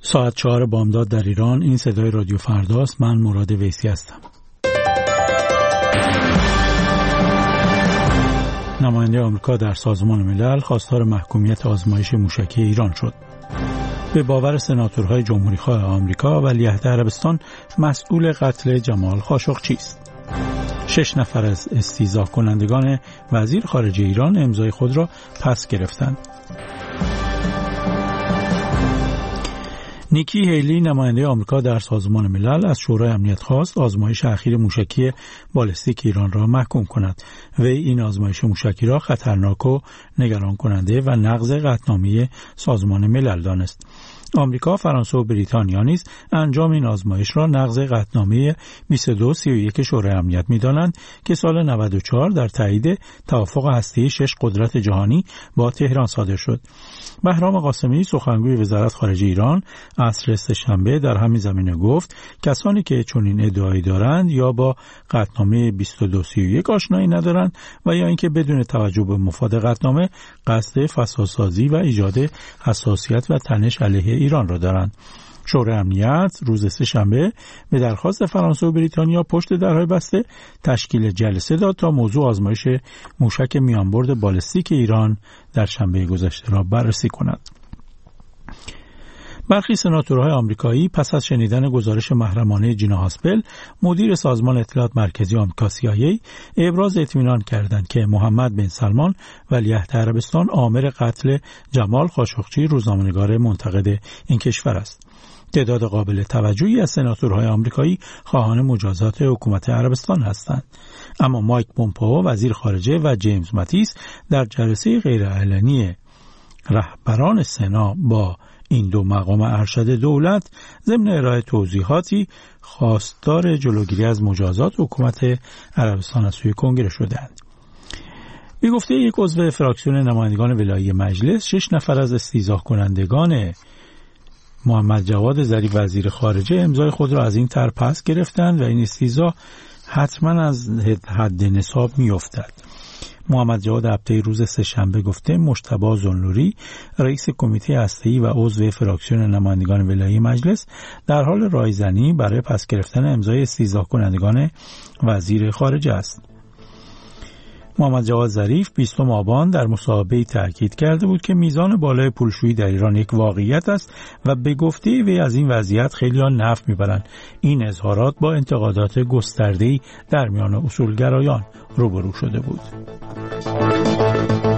ساعت 4 بامداد در ایران. این صدای رادیو فرداست. من مراد ویسی هستم. نماینده آمریکا در سازمان ملل خواستار محکومیت آزمایش موشکی ایران شد. به باور سناتورهای جمهوریخواه آمریکا، ولیعهد عربستان مسئول قتل جمال خاشقچی است. 6 نفر از استیضاح کنندگان وزیر خارجه ایران امضای خود را پس گرفتند. نیکی هیلی نماینده آمریکا در سازمان ملل از شورای امنیت خواست آزمایش اخیر موشکی بالستیک ایران را محکوم کند. وی این آزمایش موشکی را خطرناک و نگران کننده و نقض قطعنامه سازمان ملل دانست. آمریکا، فرانسه و بریتانیا نیز انجام این آزمایش را نقض قطعنامه 2231 شورای امنیت می‌دانند که سال 94 در تایید توافق هسته‌ای 6 قدرت جهانی با تهران صادر شد. بهرام قاسمی، سخنگوی وزارت خارجه ایران، عصر سه‌شنبه در همین زمینه گفت کسانی که چنین ادعایی دارند یا با قطعنامه 2231 آشنایی ندارند و یا اینکه بدون توجه به مفاد قطعنامه قصد فسادسازی و ایجاد حساسیت و تنش علیه ایران را دارند. شورای امنیت روز سه‌شنبه به درخواست فرانسه و بریتانیا پشت درهای بسته تشکیل جلسه داد تا موضوع آزمایش موشک میانبرد بالستیک ایران در شنبه گذشته را بررسی کند. برخی سناتورهای آمریکایی پس از شنیدن گزارش محرمانه جینا هاسپل، مدیر سازمان اطلاعات مرکزی آمریکا CIA، ابراز اطمینان کردند که محمد بن سلمان ولیعهد عربستان آمر قتل جمال خاشقچی روزنامه‌نگار منتقد این کشور است. تعداد قابل توجهی از سناتورهای آمریکایی خواهان مجازات حکومت عربستان هستند، اما مایک پومپئو وزیر خارجه و جیمز ماتیس در جلسه غیرعلنی رهبران سنا با این دو مقام ارشد دولت ضمن ارائه توضیحاتی خواستار جلوگیری از مجازات حکومت عربستان از سوی کنگره شدند. به گفته یک عضو فراکسیون نمایندگان ولایی مجلس، 6 نفر از استیضاح کنندگان محمد جواد ظریف وزیر خارجه امضای خود را از این طرح پس گرفتند و این استیضاح حتما از حد نصاب می‌افتد. محمد جواد هفته روز سه‌شنبه گفته مجتبی ذوالنوری، رئیس کمیته هسته‌ای و عضو فراکسیون نمایندگان ولایی مجلس، در حال رایزنی برای پس گرفتن امضای استیضاح کنندگان وزیر خارجه است. محمد جواد ظریف 20 آبان در مصاحبه‌ای تاکید کرده بود که میزان بالای پولشویی در ایران یک واقعیت است و به گفته وی از این وضعیت خیلی‌ها نفع می‌برند. این اظهارات با انتقادات گسترده‌ای در میان اصولگرایان روبرو شده بود.